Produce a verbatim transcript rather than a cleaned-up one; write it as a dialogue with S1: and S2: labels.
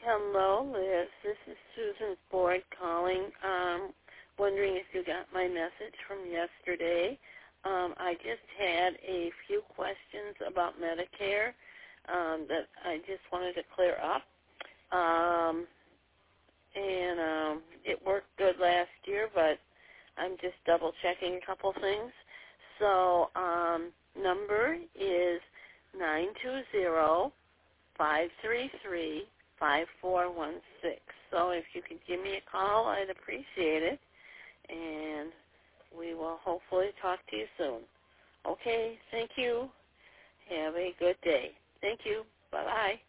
S1: Hello, Liz. This is Susan Ford calling. Um, wondering if you got my message from yesterday. Um, I just had a few questions about Medicare um, that I just wanted to clear up. Um, and um, it worked good last year, but I'm just double checking a couple things. So um, number is nine two zero, five three three, five four one six. So if you could give me a call, I'd appreciate it. And we will hopefully talk to you soon. Okay, thank you. Have a good day. Thank you. Bye-bye.